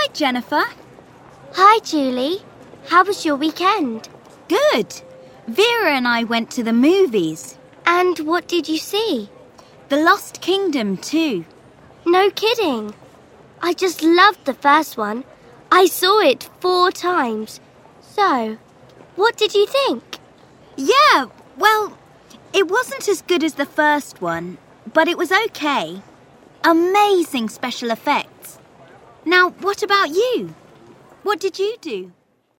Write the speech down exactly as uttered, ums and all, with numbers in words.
Jennifer. Hi, Julie. How was your weekend? Good. Vera and I went to the movies. And what did you see? The Lost Kingdom too. No kidding. I just loved the first one. I saw it four times. So, what did you think? Yeah, well, it wasn't as good as the first one, but it was okay. Amazing special effects. Now, what about you? What did you do?